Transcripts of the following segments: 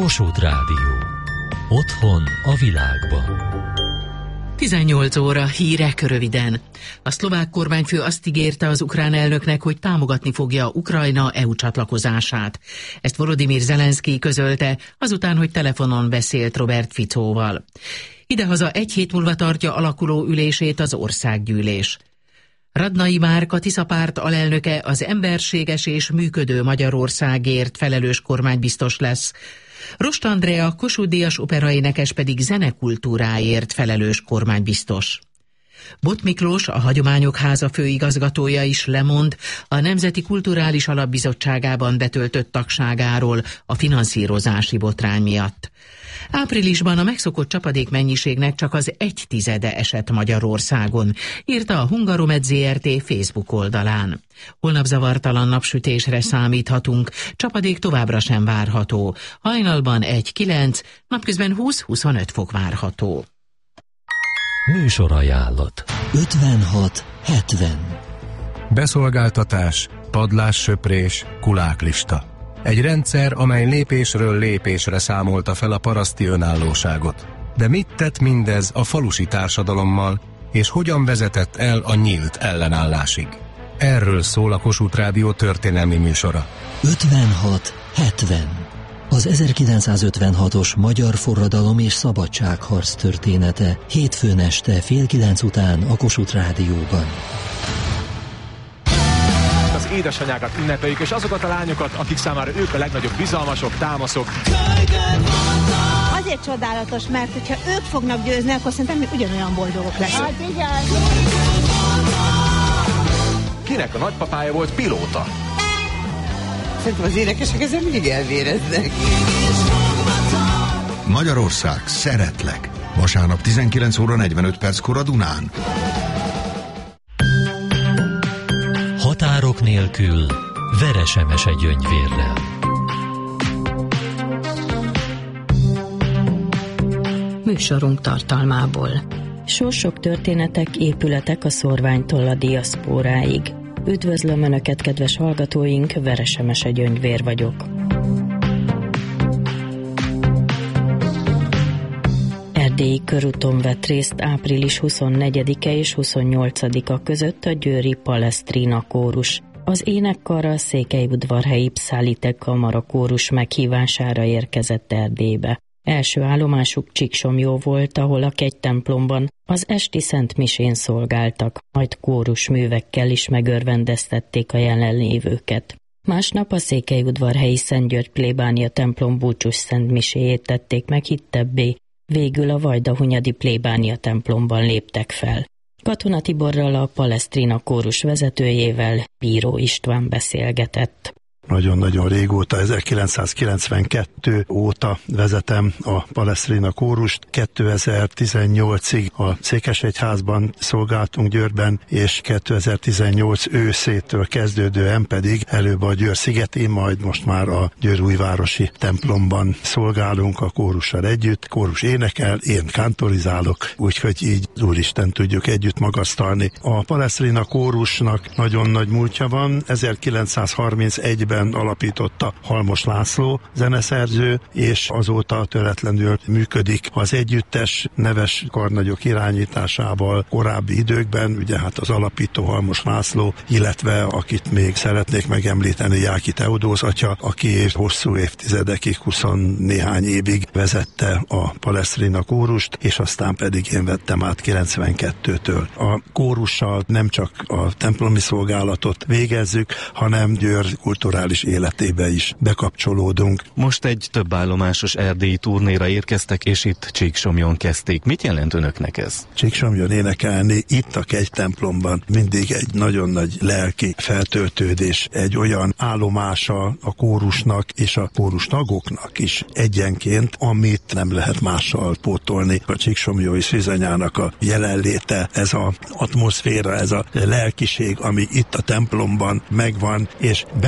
Kossuth Rádió. Otthon a világban. 18 óra, hírek röviden. A szlovák kormányfő azt ígérte az ukrán elnöknek, hogy támogatni fogja Ukrajna EU csatlakozását. Ezt Volodymyr Zelenszky közölte, azután, hogy telefonon beszélt Robert Ficóval. Idehaza egy hét múlva tartja alakuló ülését az országgyűlés. Radnai Márk, a Tisza párt alelnöke, az emberséges és működő Magyarországért felelős kormánybiztos lesz. Rost Andrea, Kossuth-díjas operaénekes pedig zenekultúráért felelős kormánybiztos. Bot Miklós, a Hagyományok Háza főigazgatója is lemond a Nemzeti Kulturális Alapbizottságában betöltött tagságáról a finanszírozási botrány miatt. Áprilisban a megszokott csapadékmennyiségnek csak az 1/10 esett Magyarországon, írta a Hungaromed Zrt. Facebook oldalán. Holnap zavartalan napsütésre számíthatunk, csapadék továbbra sem várható. Hajnalban 1-9, napközben 20-25 fok várható. Műsorajánlat. 56-70. Beszolgáltatás, padlássöprés, kuláklista. Egy rendszer, amely lépésről lépésre számolta fel a paraszti önállóságot. De mit tett mindez a falusi társadalommal, és hogyan vezetett el a nyílt ellenállásig? Erről szól a Kossuth Rádió történelmi műsora. 56-70. Az 1956-os magyar forradalom és szabadságharc története hétfőn este 8:30 után a Kossuth Rádióban. Az édesanyákat ünnepeljük, és azokat a lányokat, akik számára ők a legnagyobb bizalmasok, támaszok. Azért csodálatos, mert hogyha ők fognak győzni, akkor szerintem mi ugyanolyan boldogok leszünk. Hát igen. Kinek a nagypapája volt pilóta? Szerintem az énekesek ezzel mindig elvéreznek. Magyarország, szeretlek. Vasárnap 19 óra 45 perckor a Dunán. Határok nélkül, Veresemese Gyöngyvérrel. Műsorunk tartalmából. Sorsok, történetek, épületek a szorványtól a diaszpóráig. Üdvözlöm Önöket, kedves hallgatóink, Veresemese Gyöngyvér vagyok. Erdélyi körúton vett részt április 24-e és 28-a között a győri Palestrina kórus. Az énekkar a székelyudvarhelyi Pszállite kamara kórus meghívására érkezett Erdélybe. Első állomásuk Csíksomlyó volt, ahol a kegytemplomban az esti szentmisén szolgáltak, majd kórusművekkel is megörvendeztették a jelenlévőket. Másnap a székelyudvarhelyi Szent György plébánia templom búcsús szentmiséjét tették meg hittebbé, végül a vajdahunyadi plébánia templomban léptek fel. Katona Tiborral, a Palestrina kórus vezetőjével Bíró István beszélgetett. Nagyon-nagyon régóta, 1992 óta vezetem a Palestrina kórust. 2018-ig a Székesegyházban szolgáltunk Győrben, és 2018 őszétől kezdődően pedig előbb a Győr szigetén, majd most már a Győr-újvárosi templomban szolgálunk a kórussal együtt. Kórus énekel, én kántorizálok, úgyhogy így Úristen tudjuk együtt magasztalni. A Palestrina kórusnak nagyon nagy múltja van, 1931-ben alapította Halmos László zeneszerző, és azóta töretlenül működik az együttes neves karnagyok irányításával korábbi időkben, ugye hát az alapító Halmos László, illetve akit még szeretnék megemlíteni, Jáki Teodósz atya, aki hosszú évtizedekig, 20 néhány évig vezette a Palestrina kórust, és aztán pedig én vettem át 92-től. A kórussal nem csak a templomi szolgálatot végezzük, hanem Győr kulturális életébe is bekapcsolódunk. Most egy több állomásos erdélyi turnéra érkeztek, és itt Csíksomlyon kezdték. Mit jelent önöknek ez? Csíksomlyon énekelni itt a kegytemplomban mindig egy nagyon nagy lelki feltöltődés, egy olyan állomása a kórusnak és a kórus tagoknak is egyenként, amit nem lehet mással pótolni. A csíksomlyói szűzanyának a jelenléte, ez az atmoszféra, ez a lelkiség, ami itt a templomban megvan, és bennünk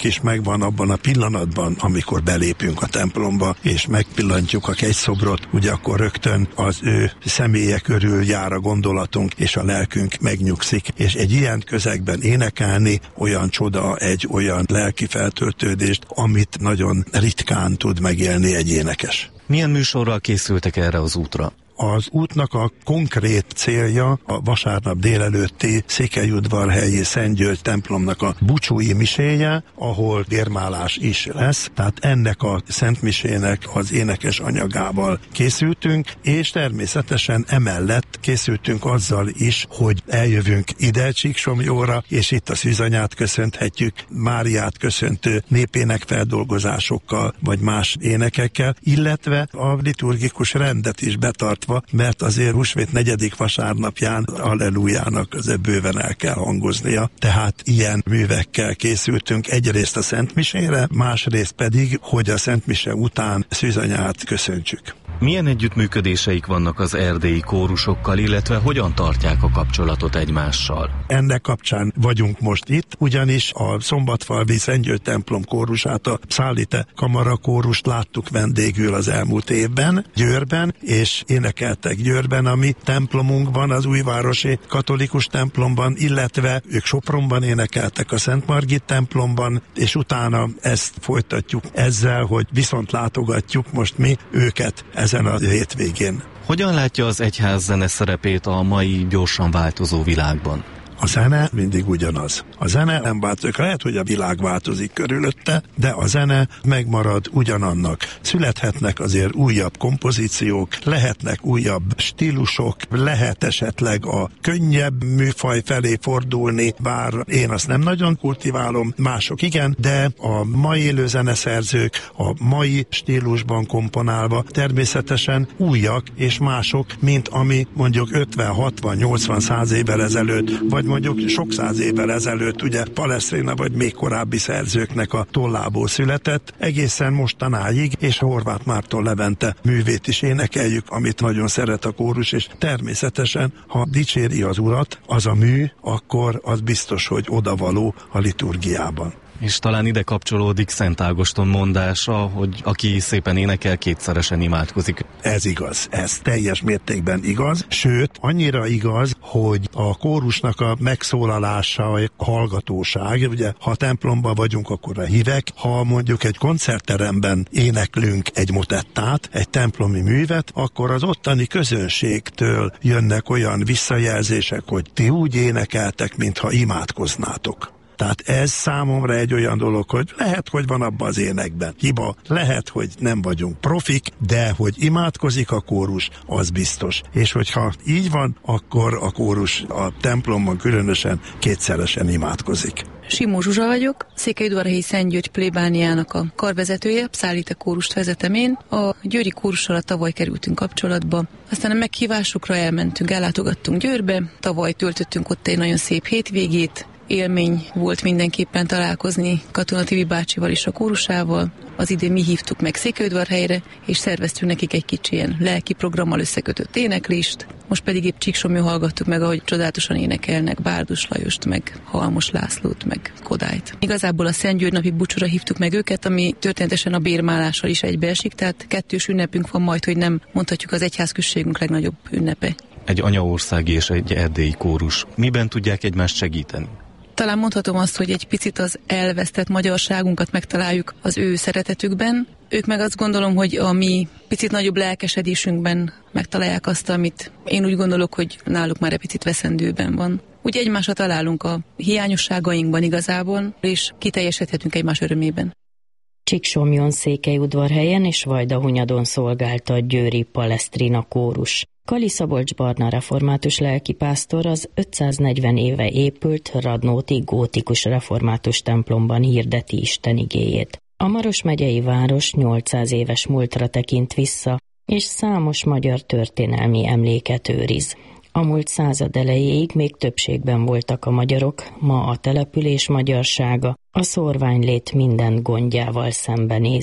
nekünk is megvan abban a pillanatban, amikor belépünk a templomba, és megpillantjuk a kegyszobrot, ugye akkor rögtön az ő személye körül jár a gondolatunk, és a lelkünk megnyugszik. És egy ilyen közegben énekelni olyan csoda, egy olyan lelki feltöltődést, amit nagyon ritkán tud megélni egy énekes. Milyen műsorral készültek erre az útra? Az útnak a konkrét célja a vasárnap délelőtti Székelyudvarhelyi Szent György templomnak a búcsúi miséje, ahol érmálás is lesz, tehát ennek a szentmisének az énekes anyagával készültünk, és természetesen emellett készültünk azzal is, hogy eljövünk ide Csíksomlyóra, és itt a Szűzanyát köszönthetjük, Máriát köszöntő népének feldolgozásokkal, vagy más énekekkel, illetve a liturgikus rendet is betartva, mert azért húsvét 4. vasárnapján Allelujának azért bőven el kell hangoznia. Tehát ilyen művekkel készültünk egyrészt a Szentmisére, másrészt pedig, hogy a Szentmise után Szűzanyát köszöntsük. Milyen együttműködéseik vannak az erdélyi kórusokkal, illetve hogyan tartják a kapcsolatot egymással? Ennek kapcsán vagyunk most itt, ugyanis a Szombatfalvi Szent György templom kórusát, a Pszálite kamara kórust láttuk vendégül az elmúlt évben Győrben, és énekeltek Győrben, a mi templomunkban, az újvárosi katolikus templomban, illetve ők Sopronban énekeltek a Szent Margit templomban, és utána ezt folytatjuk ezzel, hogy viszont látogatjuk most mi őket ezen a hétvégén. Hogyan látja az egyház zene szerepét a mai gyorsan változó világban? A zene mindig ugyanaz. A zene nem változik. Lehet, hogy a világ változik körülötte, de a zene megmarad ugyanannak. Születhetnek azért újabb kompozíciók, lehetnek újabb stílusok, lehet esetleg a könnyebb műfaj felé fordulni, bár én azt nem nagyon kultiválom, mások igen, de a mai élő zeneszerzők a mai stílusban komponálva természetesen újak és mások, mint ami mondjuk 50, 60, 80, 100 évvel ezelőtt, vagy mondjuk sok száz évvel ezelőtt, ugye Palestrina vagy még korábbi szerzőknek a tollából született, egészen mostanáig, és Horváth Márton Levente művét is énekeljük, amit nagyon szeret a kórus, és természetesen, ha dicséri az Urat, az a mű, akkor az biztos, hogy odavaló a liturgiában. És talán ide kapcsolódik Szent Ágoston mondása, hogy aki szépen énekel, kétszeresen imádkozik. Ez igaz, ez teljes mértékben igaz, sőt, annyira igaz, hogy a kórusnak a megszólalása, a hallgatóság, ugye, ha a templomban vagyunk, akkor a hívek, ha mondjuk egy koncertteremben éneklünk egy motettát, egy templomi művet, akkor az ottani közönségtől jönnek olyan visszajelzések, hogy ti úgy énekeltek, mintha imádkoznátok. Tehát ez számomra egy olyan dolog, hogy lehet, hogy van abban az énekben hiba, lehet, hogy nem vagyunk profik, de hogy imádkozik a kórus, az biztos. És hogyha így van, akkor a kórus a templomban különösen kétszeresen imádkozik. Simó Zsuzsa vagyok, Székelyudvarhelyi Szent György plébániának a karvezetője, Pszálite kórust vezetem én. A győri kórussal tavaly kerültünk kapcsolatba, aztán a meghívásukra elmentünk, ellátogattunk Győrbe, tavaly töltöttünk ott egy nagyon szép hétvégét. Élmény volt mindenképpen találkozni Katona Tibi bácsival és a kórusával. Az idén mi hívtuk meg Székelyudvarhelyre, és szerveztünk nekik egy kicsi ilyen lelki programmal összekötött éneklést. Most pedig épp Csíksomlyón hallgattuk meg, ahogy csodálatosan énekelnek Bárdus Lajost, meg Halmos Lászlót, meg Kodályt. Igazából a Szent György napi búcsúra hívtuk meg őket, ami történetesen a bérmálással is egybeesik, tehát kettős ünnepünk van majd, hogy nem mondhatjuk az egyházközségünk legnagyobb ünnepe. Egy anyaországi és egy erdélyi kórus. Miben tudják egymást segíteni? Talán mondhatom azt, hogy egy picit az elvesztett magyarságunkat megtaláljuk az ő szeretetükben. Ők meg azt gondolom, hogy a mi picit nagyobb lelkesedésünkben megtalálják azt, amit én úgy gondolok, hogy náluk már egy picit veszendőben van. Úgy egymásra találunk a hiányosságainkban igazából, és kiteljesedhetünk egymás örömében. Csíksomlyón, Székelyudvarhelyen és Vajdahunyadon szolgálta a győri Palestrina kórus. Kali Szabolcs Barna református lelkipásztor az 540 éve épült radnóti gótikus református templomban hirdeti Isten igéjét. A Maros megyei város 800 éves múltra tekint vissza, és számos magyar történelmi emléket őriz. A múlt század elejéig még többségben voltak a magyarok, ma a település magyarsága a szórványlét minden gondjával szembenéz.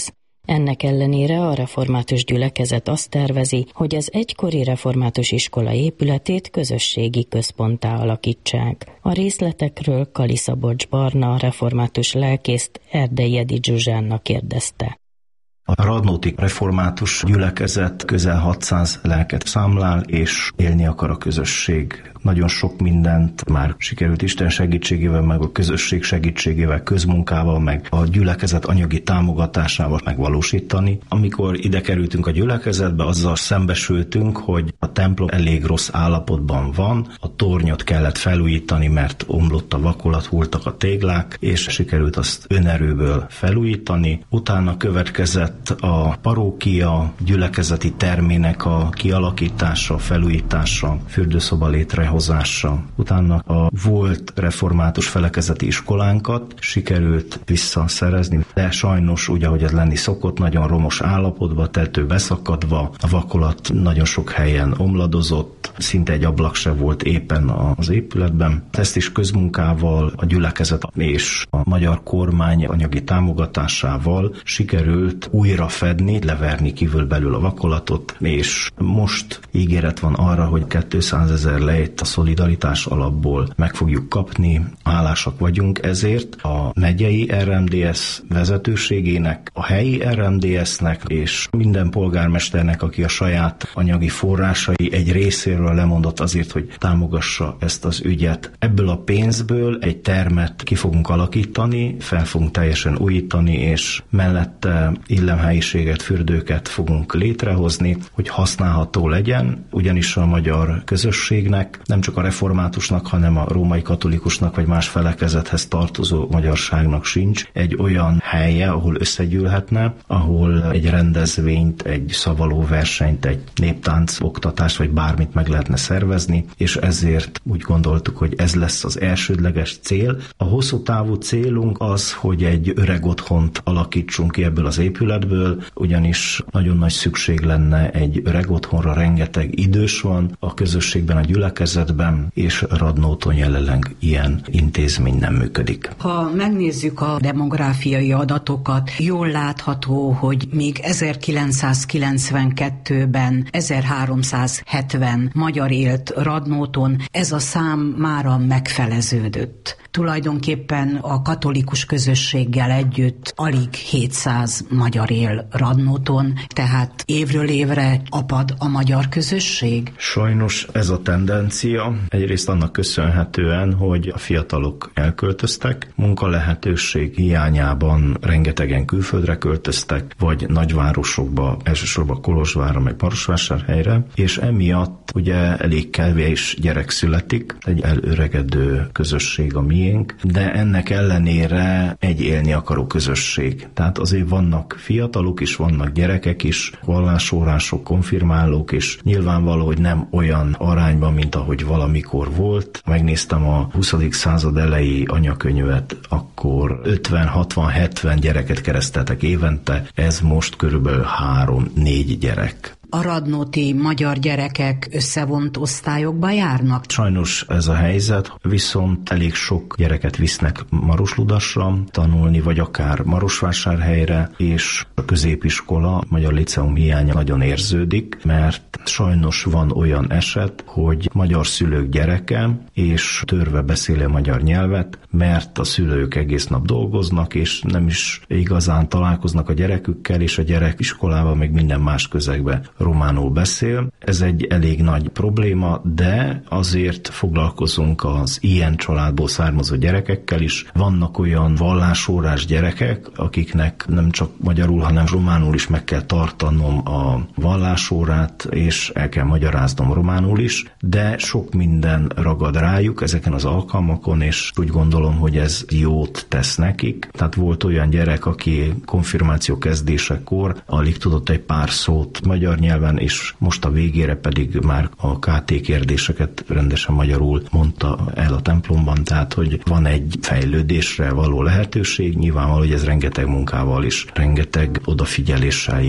Ennek ellenére a református gyülekezet azt tervezi, hogy az egykori református iskola épületét közösségi központtá alakítsák. A részletekről Kali Szabolcs Barna, református lelkészt Erdei Edi Zsuzsánnak kérdezte. A radnóti református gyülekezet közel 600 lelket számlál, és élni akar a közösség. Nagyon sok mindent már sikerült Isten segítségével, meg a közösség segítségével, közmunkával, meg a gyülekezet anyagi támogatásával megvalósítani. Amikor ide kerültünk a gyülekezetbe, azzal szembesültünk, hogy a templom elég rossz állapotban van, a tornyot kellett felújítani, mert omlott a vakolat, hulltak a téglák, és sikerült azt önerőből felújítani. Utána következett a parókia gyülekezeti termének a kialakítása, felújítása, fürdőszoba létrehozása. Utána a volt református felekezeti iskolánkat sikerült visszaszerezni, de sajnos úgy, ahogy ez lenni szokott, nagyon romos állapotban, tető beszakadva, a vakolat nagyon sok helyen omladozott, szinte egy ablak se volt éppen az épületben. Ezt is közmunkával, a gyülekezet és a magyar kormány anyagi támogatásával sikerült újra fedni, leverni kívül-belül a vakolatot, és most ígéret van arra, hogy 200 000 lejt a szolidaritás alapból meg fogjuk kapni. Hálásak vagyunk ezért a megyei RMDS vezetőségének, a helyi RMDS-nek és minden polgármesternek, aki a saját anyagi forrásai egy részéről lemondott azért, hogy támogassa ezt az ügyet. Ebből a pénzből egy termet ki fogunk alakítani, fel fogunk teljesen újítani, és mellette illemhelyiséget, fürdőket fogunk létrehozni, hogy használható legyen, ugyanis a magyar közösségnek, nem csak a reformátusnak, hanem a római katolikusnak vagy más felekezethez tartozó magyarságnak sincs egy olyan helye, ahol összegyűlhetne, ahol egy rendezvényt, egy szavalóversenyt, egy néptánc oktatást vagy bármit meg lehetne szervezni, és ezért úgy gondoltuk, hogy ez lesz az elsődleges cél. A hosszú távú célunk az, hogy egy öreg otthont alakítsunk ki ebből az épületből, ugyanis nagyon nagy szükség lenne egy öreg otthonra, rengeteg idős van a közösségben, a gyülekezetben, és Radnóton jelenleg ilyen intézmény nem működik. Ha megnézzük a demográfiai adatokat, jól látható, hogy még 1992-ben 1370 magyar élt Radnóton, ez a szám mára megfeleződött. Tulajdonképpen a katolikus közösséggel együtt alig 700 magyar él Radnóton, tehát évről évre apad a magyar közösség? Sajnos ez a tendencia egyrészt annak köszönhetően, hogy a fiatalok elköltöztek, munkalehetőség hiányában rengetegen külföldre költöztek, vagy nagyvárosokba, elsősorban Kolozsvárra, meg Marosvásárhelyre, és emiatt ugye elég kevés gyerek születik, egy elöregedő közösség a miénk, de ennek ellenére egy élni akaró közösség. Tehát azért vannak fiatalok is, vannak gyerekek is, vallásórások, konfirmálók, és nyilvánvaló, hogy nem olyan arányban, mint ahogy valamikor volt. Megnéztem a 20. század elejé anyakönyvet, akkor 50-60-70 gyereket kereszteltek évente, ez most körülbelül 3-4 gyerek. A radnóti magyar gyerekek összevont osztályokba járnak? Sajnos ez a helyzet, viszont elég sok gyereket visznek Marosludasra tanulni, vagy akár Marosvásárhelyre, és a középiskola, a magyar liceum hiánya nagyon érződik, mert sajnos van olyan eset, hogy magyar szülők gyereke, és törve beszéli a magyar nyelvet, mert a szülők egész nap dolgoznak, és nem is igazán találkoznak a gyerekükkel, és a gyerek iskolában még minden más közegben románul beszél. Ez egy elég nagy probléma, de azért foglalkozunk az ilyen családból származó gyerekekkel is. Vannak olyan vallásórás gyerekek, akiknek nem csak magyarul, hanem románul is meg kell tartanom a vallásórát, és el kell magyaráznom románul is, de sok minden ragad rájuk ezeken az alkalmakon, és úgy gondolom, hogy ez jót tesz nekik. Tehát volt olyan gyerek, aki konfirmáció kezdésekor alig tudott egy pár szót magyar nyelven, és most a végére pedig már a KT kérdéseket rendesen magyarul mondta el a templomban, tehát hogy van egy fejlődésre való lehetőség, nyilvánvaló, hogy ez rengeteg munkával is, rengeteg odafigyeléssel jár.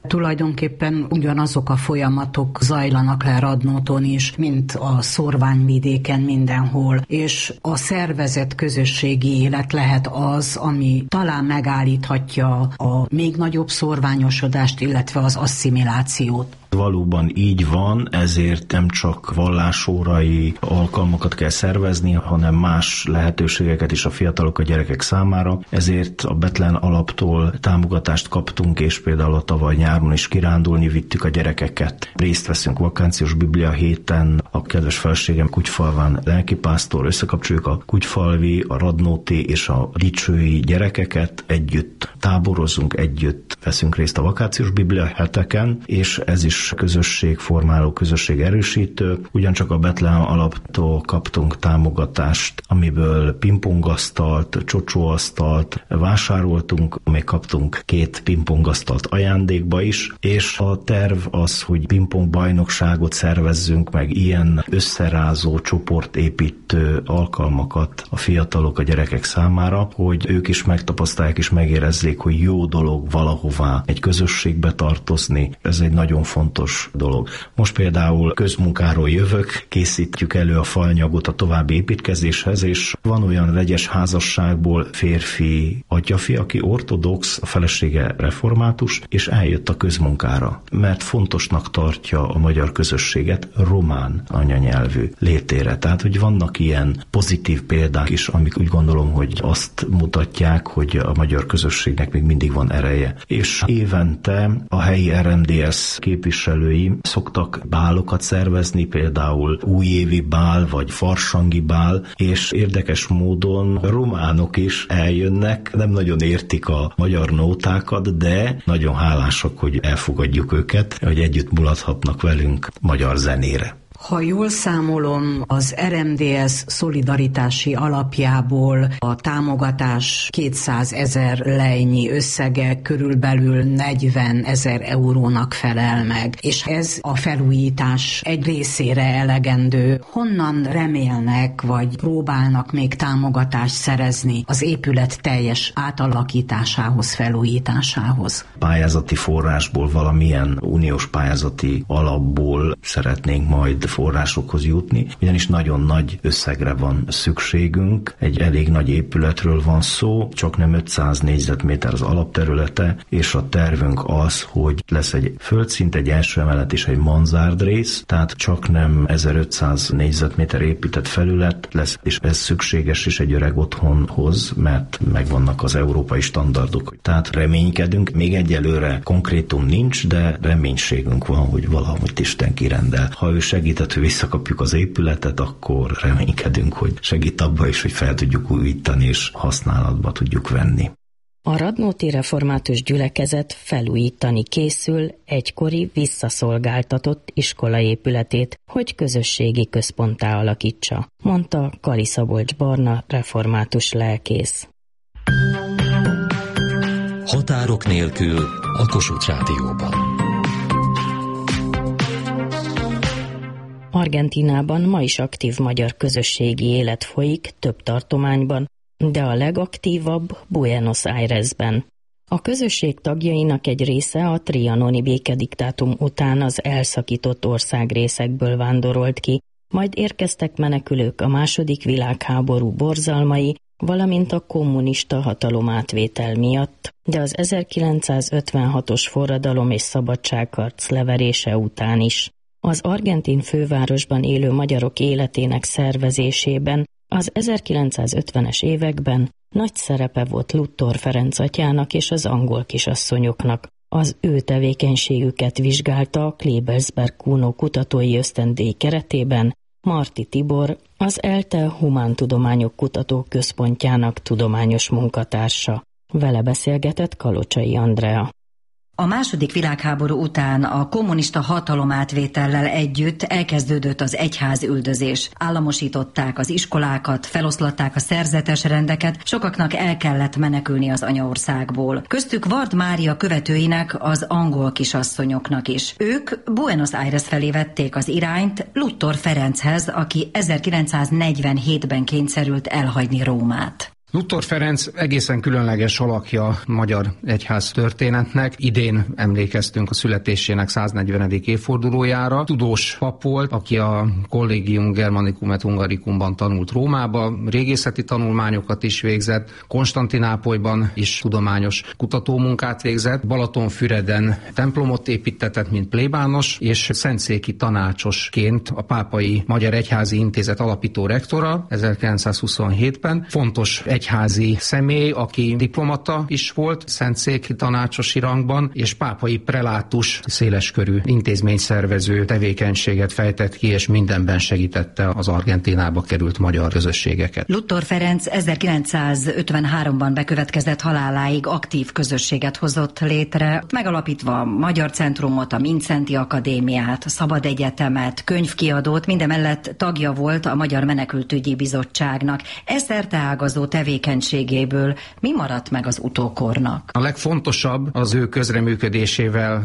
Tulajdonképpen ugyanazok a folyamatok zajlanak le Radnóton is, mint a szórványvidéken mindenhol, és a szervezett közösségi élet lehet az, ami talán megállíthatja a még nagyobb szórványosodást, illetve az asszimilációt. Valóban így van, ezért nem csak vallásórai alkalmakat kell szervezni, hanem más lehetőségeket is a fiatalok, a gyerekek számára. Ezért a Bethlen alaptól támogatást kaptunk, és például a tavaly nyáron is kirándulni vittük a gyerekeket. Részt veszünk vakációs Biblia héten, a kedves feleségem Kutyfalván lelkipásztor, összekapcsoljuk a kutyfalvi, a radnóti és a dicsői gyerekeket, együtt táborozunk, együtt veszünk részt a vakációs Biblia heteken, és ez is közösségformáló, közösségerősítő. Ugyancsak a Bethlen alaptól kaptunk támogatást, amiből pingpongasztalt, csocsóasztalt vásároltunk, még kaptunk 2 pingpongasztalt ajándékba is, és a terv az, hogy pingpongbajnokságot szervezzünk, meg ilyen összerázó, csoportépítő alkalmakat a fiatalok, a gyerekek számára, hogy ők is megtapasztalják és megérezzék, hogy jó dolog valahová egy közösségbe tartozni. Ez egy nagyon fontos dolog. Most például közmunkáról jövök, készítjük elő a faanyagot a további építkezéshez, és van olyan vegyes házasságból férfi atyafi, aki ortodox, a felesége református, és eljött a közmunkára, mert fontosnak tartja a magyar közösséget román anyanyelvű létére. Tehát, hogy vannak ilyen pozitív példák is, amik úgy gondolom, hogy azt mutatják, hogy a magyar közösségnek még mindig van ereje. És évente a helyi RMDS képviselői szoktak bálokat szervezni, például újévi bál, vagy farsangi bál, és érdekes módon románok is eljönnek, nem nagyon értik a magyar nótákat, de nagyon hálásak, hogy elfogadjuk őket, hogy együtt mulathatnak velünk magyar zenére. Ha jól számolom, az RMDS szolidaritási alapjából a támogatás 200 000 lejnyi összege körülbelül 40 000 eurónak felel meg, és ez a felújítás egy részére elegendő. Honnan remélnek, vagy próbálnak még támogatást szerezni az épület teljes átalakításához, felújításához? Pályázati forrásból, valamilyen uniós pályázati alapból szeretnénk majd forrásokhoz jutni, ugyanis nagyon nagy összegre van szükségünk. Egy elég nagy épületről van szó, csak nem 500 négyzetméter az alapterülete, és a tervünk az, hogy lesz egy földszint, egy első emelet és egy manzárd rész, tehát csak nem 1500 négyzetméter épített felület lesz, és ez szükséges is egy öreg otthonhoz, mert megvannak az európai standardok. Tehát reménykedünk, még egyelőre konkrétum nincs, de reménységünk van, hogy valahogy Isten kirendel. Ha ő segített, hogy visszakapjuk az épületet, akkor reménykedünk, hogy segít abba is, hogy fel tudjuk újítani és használatba tudjuk venni. A radnóti református gyülekezet felújítani készül egykori visszaszolgáltatott iskolaépületét, hogy közösségi központtá alakítsa, mondta Kali Szabolcs Barna református lelkész. Határok nélkül a Kossuth Rádióban. Argentínában ma is aktív magyar közösségi élet folyik több tartományban, de a legaktívabb Buenos Airesben. A közösség tagjainak egy része a trianoni békediktátum után az elszakított országrészekből vándorolt ki, majd érkeztek menekülők a II. Világháború borzalmai, valamint a kommunista hatalomátvétel miatt, de az 1956-os forradalom és szabadságharc leverése után is. Az argentin fővárosban élő magyarok életének szervezésében az 1950-es években nagy szerepe volt Luttor Ferenc atyának és az angol kisasszonyoknak. Az ő tevékenységüket vizsgálta a Klebelsberg Kuno kutatói ösztöndíj keretében Marti Tibor, az ELTE Humántudományok Kutatóközpontjának tudományos munkatársa. Vele beszélgetett Kalocsai Andrea. A II. Világháború után a kommunista hatalomátvétellel együtt elkezdődött az egyházüldözés. Államosították az iskolákat, feloszlatták a szerzetes rendeket, sokaknak el kellett menekülni az anyaországból. Köztük Vard Mária követőinek, az angol kisasszonyoknak is. Ők Buenos Aires felé vették az irányt Luttor Ferenchez, aki 1947-ben kényszerült elhagyni Rómát. Luthor Ferenc egészen különleges alakja magyar egyház történetnek. Idén emlékeztünk a születésének 140. évfordulójára. Tudós pap volt, aki a Collegium Germanicum et Hungaricumban tanult Rómába, régészeti tanulmányokat is végzett, Konstantinápolyban is tudományos kutatómunkát végzett, Balatonfüreden templomot építtetett, mint plébános, és szentszéki tanácsosként a Pápai Magyar Egyházi Intézet alapító rektora 1927-ben. Fontos egyházi személy, aki diplomata is volt, szentszéki tanácsosi rangban, és pápai prelátus, széleskörű intézményszervező tevékenységet fejtett ki, és mindenben segítette az Argentínába került magyar közösségeket. Luthor Ferenc 1953-ban bekövetkezett haláláig aktív közösséget hozott létre, megalapítva a Magyar Centrumot, a Mindszenty Akadémiát, a Szabad Egyetemet, könyvkiadót, mindemellett tagja volt a Magyar Menekültügyi Bizottságnak. Ez szerteágazó tevékenységéből mi maradt meg az utókornak? A legfontosabb az ő közreműködésével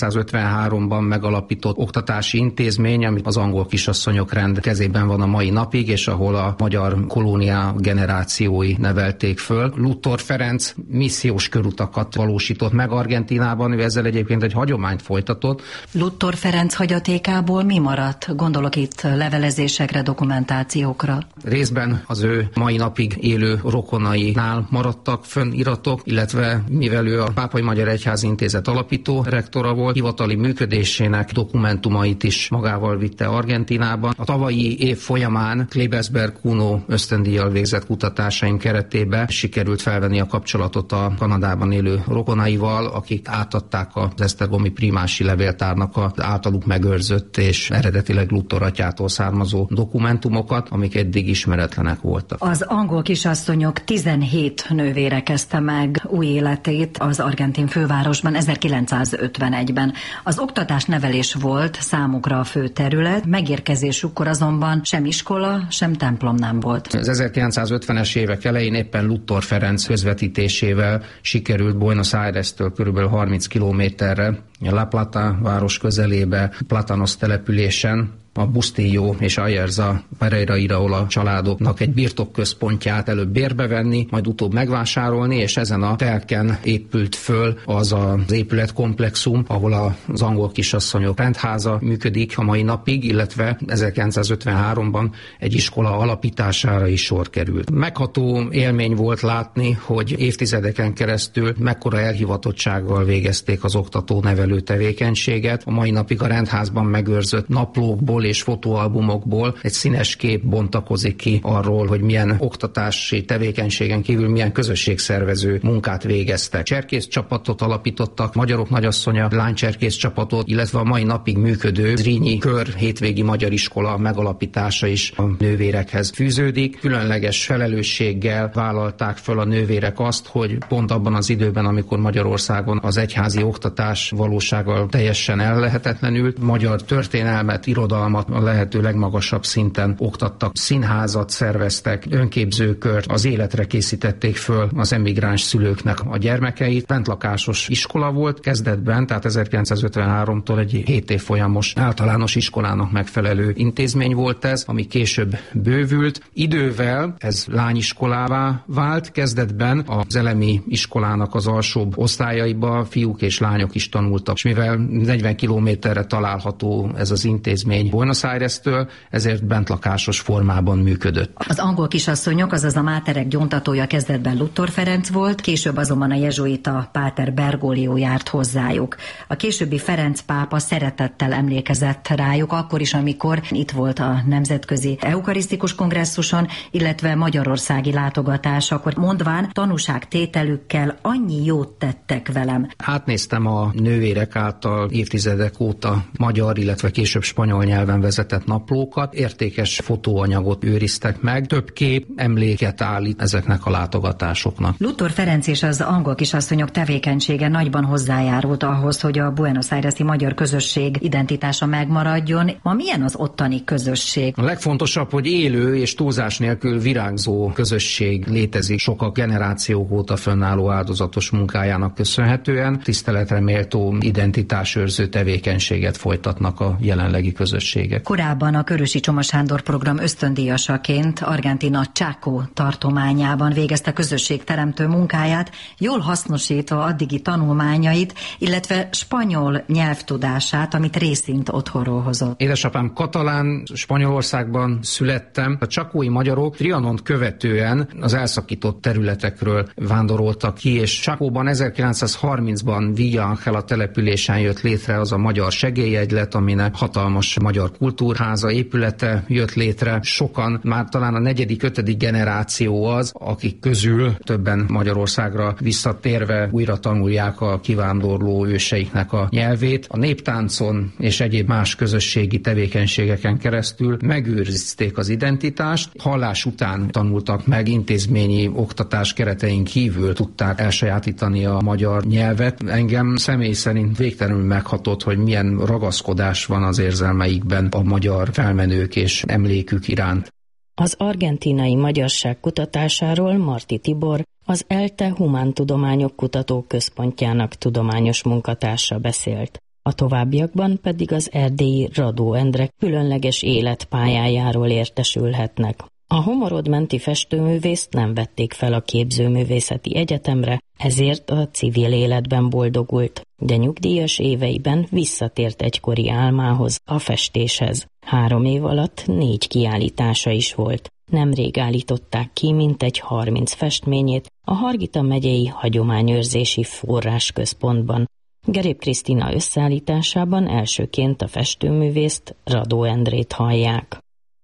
1953-ban megalapított oktatási intézmény, amit az angol kisasszonyok rend kezében van a mai napig, és ahol a magyar kolónia generációi nevelték föl. Luthor Ferenc missziós körutakat valósított meg Argentínában, ő ezzel egyébként egy hagyományt folytatott. Luthor Ferenc hagyatékából mi maradt? Gondolok itt levelezésekre, dokumentációkra. Részben az ő mai napig élő rokonainál maradtak fönn iratok, illetve mivel ő a Pápai Magyar Egyházi Intézet alapító rektora volt, hivatali működésének dokumentumait is magával vitte Argentínában. A tavalyi év folyamán Klebesberg Kuno ösztöndíjjal végzett kutatásaim keretében sikerült felvenni a kapcsolatot a Kanadában élő rokonaival, akik átadták az esztergomi primási levéltárnak az általuk megőrzött és eredetileg Luthor atyától származó dokumentumokat, amik eddig ismeretlenek voltak. Az angol kisasszonyok 17 nővére kezdte meg új életét az argentin fővárosban 1951-ben. Az oktatás-nevelés volt számukra a fő terület, megérkezésükkor azonban sem iskola, sem templom nem volt. Az 1950-es évek elején éppen Luthor Ferenc közvetítésével sikerült Buenos Aires-től körülbelül 30 kilométerre, La Plata város közelébe, Platanos településen, a Bustillo és Ayerza Pereira Iraola családoknak egy birtokközpontját előbb bérbevenni, majd utóbb megvásárolni, és ezen a telken épült föl az az épületkomplexum, ahol az angol kisasszonyok rendháza működik a mai napig, illetve 1953-ban egy iskola alapítására is sor került. Megható élmény volt látni, hogy évtizedeken keresztül mekkora elhivatottsággal végezték az oktató-nevelő tevékenységet. A mai napig a rendházban megőrzött naplókból és fotóalbumokból egy színes kép bontakozik ki arról, hogy milyen oktatási tevékenységen kívül milyen közösségszervező munkát végeztek. Cserkész csapatot alapítottak, Magyarok Nagyasszonya lánycserkész csapatot, illetve a mai napig működő Zrínyi Kör hétvégi magyar iskola megalapítása is a nővérekhez fűződik. Különleges felelősséggel vállalták föl a nővérek azt, hogy pont abban az időben, amikor Magyarországon az egyházi oktatás valósággal teljesen ellehetetlenült, magyar történelmet, irodalmat a lehető legmagasabb szinten oktattak, színházat szerveztek, önképzőkört, az életre készítették föl az emigráns szülőknek a gyermekeit. Bentlakásos iskola volt kezdetben, tehát 1953-tól egy 7 évfolyamos általános iskolának megfelelő intézmény volt ez, ami később bővült. Idővel ez lányiskolává vált, kezdetben az elemi iskolának az alsóbb osztályaiba fiúk és lányok is tanultak, és mivel 40 kilométerre található ez az intézmény Buenos Aires-től, ezért bentlakásos formában működött. Az angol kisasszonyok, azaz a máterek gyóntatója kezdetben Luthor Ferenc volt, később azonban a jezsuita páter Bergoglio járt hozzájuk. A későbbi Ferenc pápa szeretettel emlékezett rájuk, akkor is, amikor itt volt a Nemzetközi Eukarisztikus Kongresszuson, illetve magyarországi látogatás, akkor mondván tanúságtételükkel annyi jót tettek velem. Átnéztem a nővérek által évtizedek óta magyar, illetve később spanyol nyelven vezetett naplókat, értékes fotóanyagot őriztek meg, több kép emléket állít ezeknek a látogatásoknak. Luthor Ferenc és az angol kisasszonyok tevékenysége nagyban hozzájárult ahhoz, hogy a Buenos Aires-i magyar közösség identitása megmaradjon. Ma milyen az ottani közösség? A legfontosabb, hogy élő és túlzás nélkül virágzó közösség létezik sokak generációk óta fönnálló áldozatos munkájának köszönhetően. Tiszteletre méltó identitásőrző tevékenységet folytatnak a jelenlegi közösség. tevékenységek. Korábban a Körösi Csoma Sándor program ösztöndíjasaként Argentína Chaco tartományában végezte közösségteremtő munkáját, jól hasznosítva addigi tanulmányait, illetve spanyol nyelvtudását, amit részint otthonról hozott. Édesapám katalán, Spanyolországban születtem. A csakói magyarok Trianont követően az elszakított területekről vándoroltak ki, és Chacóban 1930-ban Villa Ángel településen jött létre az a magyar segélyegylet, aminek hatalmas magyar kultúrháza épülete jött létre. Sokan, már talán a 4.-5. generáció az, akik közül többen Magyarországra visszatérve újra tanulják a kivándorló őseiknek a nyelvét. A néptáncon és egyéb más közösségi tevékenységeken keresztül megőrizték az identitást. Hallás után tanultak meg, intézményi oktatás keretein kívül tudták elsajátítani a magyar nyelvet. Engem személy szerint végtelenül meghatott, hogy milyen ragaszkodás van az érzelmeikben a magyar felmenők és emlékük iránt. Az argentínai magyarság kutatásáról Marti Tibor, az ELTE Humántudományok Kutatóközpontjának tudományos munkatársa beszélt. A továbbiakban pedig az erdélyi Radó Endre különleges életpályájáról értesülhetnek. A Homorodmenti festőművészt nem vették fel a Képzőművészeti Egyetemre, ezért a civil életben boldogult, de nyugdíjas éveiben visszatért egykori álmához, a festéshez. 3 év alatt 4 kiállítása is volt. Nemrég állították ki mintegy 30 festményét a Hargita megyei Hagyományőrzési Forrásközpontban. Gerép Krisztina összeállításában elsőként a festőművészt, Radó Endrét hallják.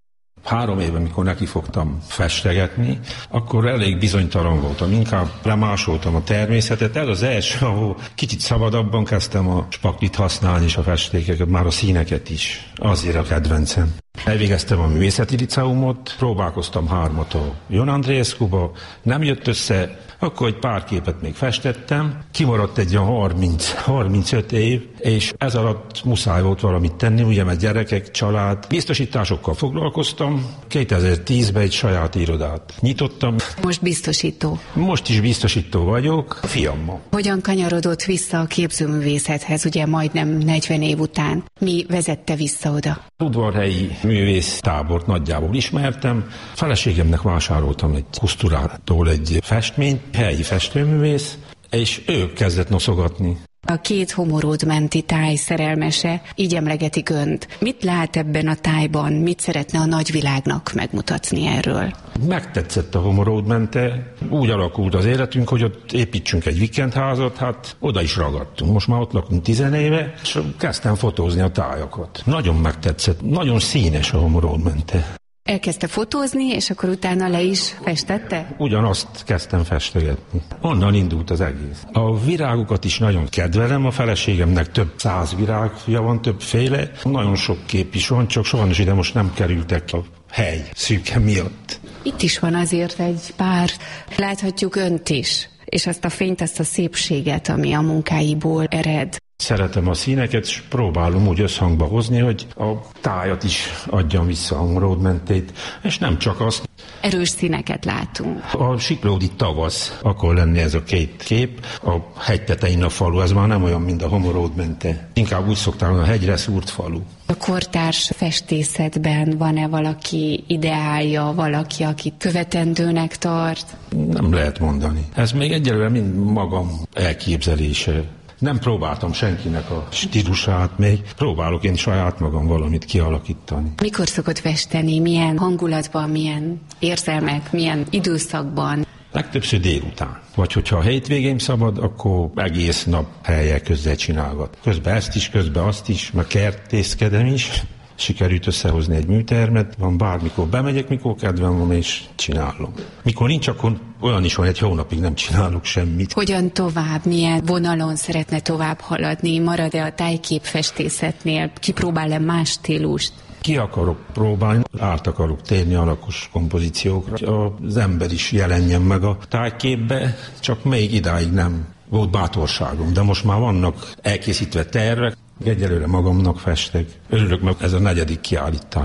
3 éve, mikor nekifogtam festegetni, akkor elég bizonytalan voltam, inkább lemásoltam a természetet. Ez az első, ahol kicsit szabadabban kezdtem a spaklit használni, és a festékeket, már a színeket is. Azért a kedvencem. Elvégeztem a művészeti liceumot, próbálkoztam 3 a Jon Andreescuba, nem jött össze, akkor egy pár képet még festettem, kimaradt egy olyan 30-35 év, és ez alatt muszáj volt valamit tenni, ugye, mert gyerekek, család, biztosításokkal foglalkoztam, 2010-ben egy saját irodát nyitottam. Most biztosító. Most is biztosító vagyok, a fiammal. Hogyan kanyarodott vissza a képzőművészethez, ugye majdnem 40 év után? Mi vezette vissza oda? Udvarhelyi művésztábort nagyjából ismertem. Feleségemnek vásároltam egy Kuszturától egy festményt, helyi festőművész, és ő kezdett noszogatni. A 2 Homorodmenti táj szerelmese, így emlegetik önt. Mit lát ebben a tájban, mit szeretne a nagyvilágnak megmutatni erről? Megtetszett a Homorodmente, úgy alakult az életünk, hogy ott építsünk egy vikendházat, hát oda is ragadtunk. Most már ott lakunk 10 éve, és kezdtem fotózni a tájakat. Nagyon megtetszett, nagyon színes a Homorodmente. Elkezdte fotózni, és akkor utána le is festette? Ugyanazt kezdtem festegetni. Onnan indult az egész. A virágokat is nagyon kedvelem, a feleségemnek több 100 virágja van, többféle. Nagyon sok kép is van, csak sajnos ide most nem kerültek a hely szűke miatt. Itt is van azért egy pár. Láthatjuk önt is, és azt a fényt, azt a szépséget, ami a munkáiból ered. Szeretem a színeket, és próbálom úgy összhangba hozni, hogy a tájat is adjam vissza a Homorodmentét, és nem csak azt. Erős színeket látunk. A siklódi tavasz, akkor lenni ez a 2 kép. A hegytetején a falu, ez már nem olyan, mint a Homorodmente. Inkább úgy szokták, a hegyre szúrt falu. A kortárs festészetben van-e valaki ideálja, valaki, akit követendőnek tart? Nem lehet mondani. Ez még egyelőre mind magam elképzelése. Nem próbáltam senkinek a stílusát, még próbálok én saját magam valamit kialakítani. Mikor szokott festeni? Milyen hangulatban, milyen érzelmek, milyen időszakban? Legtöbbször délután. Vagy hogyha a hétvégén szabad, akkor egész nap helyek közzel csinálgat. Közben ezt is, közben azt is, meg kertészkedem is. Sikerült összehozni egy műtermet, van bármikor bemegyek, mikor kedvem van, és csinálom. Mikor nincs, akkor olyan is van, egy hónapig nem csinálok semmit. Hogyan tovább? Milyen vonalon szeretne tovább haladni? Marad-e a tájképfestészetnél? Kipróbál-e más stílust? Ki akarok próbálni, át akarok térni alakos kompozíciókra. Az ember is jelenjen meg a tájképbe, csak még idáig nem volt bátorságom, de most már vannak elkészítve tervek. Egyelőre magamnak festek. Örülök, meg ez a 4. kiállítás.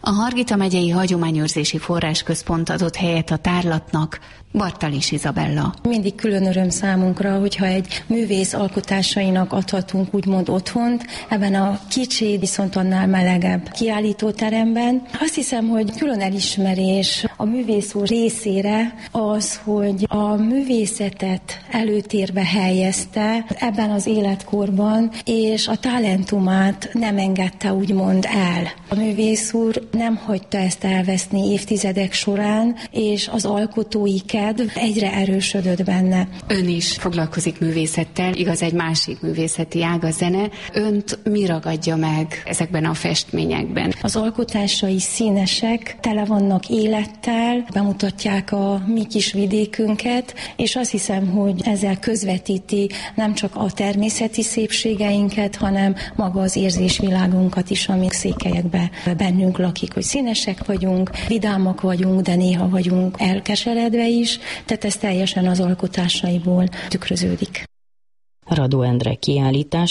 A Hargita megyei Hagyományőrzési Forrásközpont adott helyet a tárlatnak. Bartalis Izabella. Mindig külön öröm számunkra, hogyha egy művész alkotásainak adhatunk úgymond otthont, ebben a kicsi, viszont annál melegebb kiállítóteremben. Azt hiszem, hogy külön elismerés a művész úr részére az, hogy a művészetet előtérbe helyezte ebben az életkorban, és a talentumát nem engedte úgymond el. A művész úr nem hagyta ezt elveszni évtizedek során, és az alkotói kedv egyre erősödött benne. Ön is foglalkozik művészettel, igaz, egy másik művészeti ág a zene. Önt mi ragadja meg ezekben a festményekben? Az alkotásai színesek, tele vannak élettel, bemutatják a mi kis vidékünket, és azt hiszem, hogy ezzel közvetíti nem csak a természeti szépségeinket, hanem maga az érzésvilágunkat is, ami székelyekben bennünk lakik, hogy színesek vagyunk, vidámak vagyunk, de néha vagyunk elkeseredve is, tehát ez teljesen az alkotásaiból tükröződik. Radó Endre kiállítás